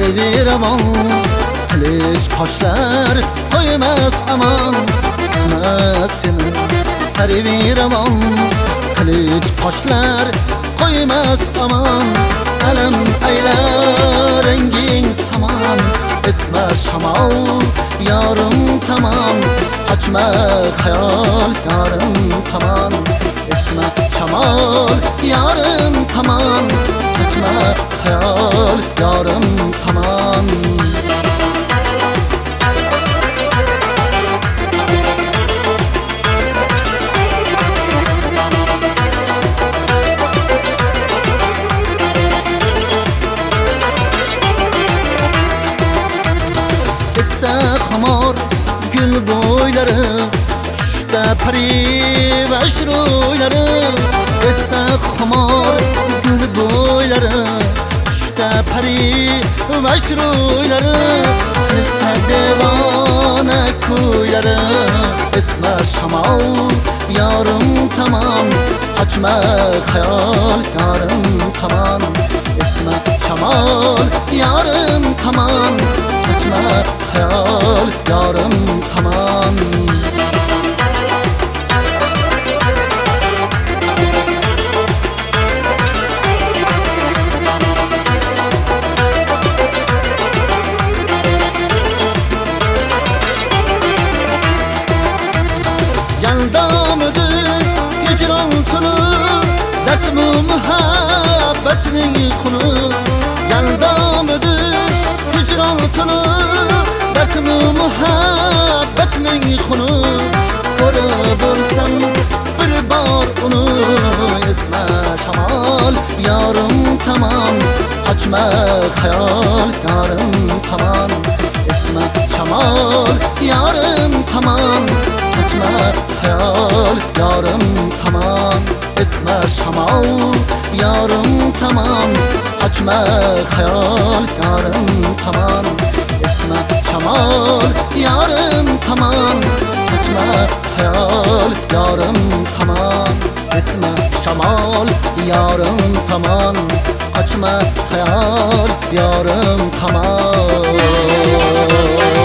sarviramon qilich qoshlar qo'ymas amon tutmas seni sarviramon qilich qoshlar qo'ymas amon alam aylar ranging samon esma shamol yorim tamom qochma xayol yorim tamom esma shamol yorim tamom qochma xayol yorim tamom xamor gul bo'ylari tushda parivash ro'ylari etsa xamor gul bo'ylari tushda parivash ro'ylari esa devona ko'ylari esma shamol yorim tamom qochma xayol yorim tamom esma shamol yorim tamom qochma xayol yorim tamom yaldamidi hijron kuni dardmi muhabbatning xuni yaldamidi hijron kuni dardmi muhabbatning xuni ko'rib bo'lsam bir bor uni esma shamol yorim tamom qochma xayol yorim tamom esma shamol yorim tamom qochma xayol yorim tamom esma shamol yorim tamom qochma xayol yorim tamom esma shamol yorim tamom qochma xayol yorim tamom esma shamol yorim tamom qochma xayol yorim tamom